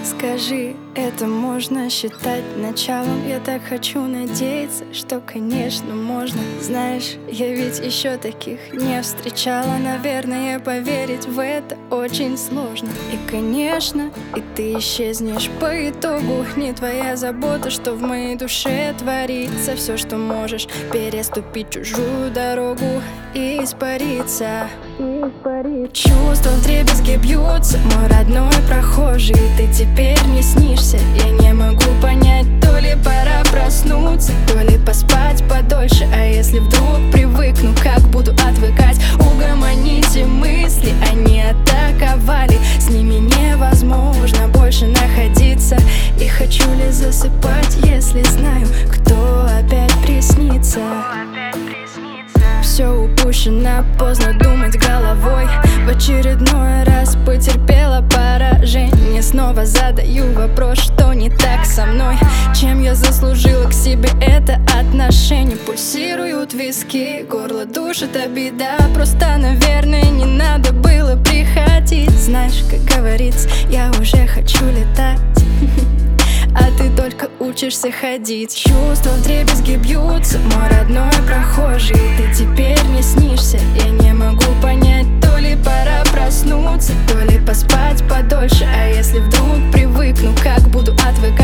Скажи, это можно считать началом? Я так хочу надеяться, что, конечно, можно. Знаешь, я ведь еще таких не встречала. Наверное, поверить в это очень сложно. И, конечно, и ты исчезнешь по итогу. Не твоя забота, что в моей душе творится. Все, что можешь, переступить чужую дорогу и испариться. Чувства вдребезги бьются, мой родной прохожий. Ты теперь мне снишься, я не могу понять, то ли пора проснуться, то ли поспать подольше. А если вдруг привыкну, как буду отвыкать? Угомоните мысли, они атаковали. С ними невозможно больше находиться. И хочу ли засыпать, если знаю, кто опять приснится? Все упущено, поздно думать головой. В очередной раз потерпела поражение. Снова задаю вопрос, что не так со мной? Чем я заслужила к себе это отношение? Пульсируют виски, горло душит обида. Просто, наверное, не надо было приходить. Знаешь, как говорится, я уже хочу летать, а ты только учишься ходить. Чувства вдребезги бьются, мой родной прохожий. Ты теперь мне снишься, я не могу понять, то ли пора проснуться, то ли поспать подольше. А если вдруг привыкну, как буду отвыкать?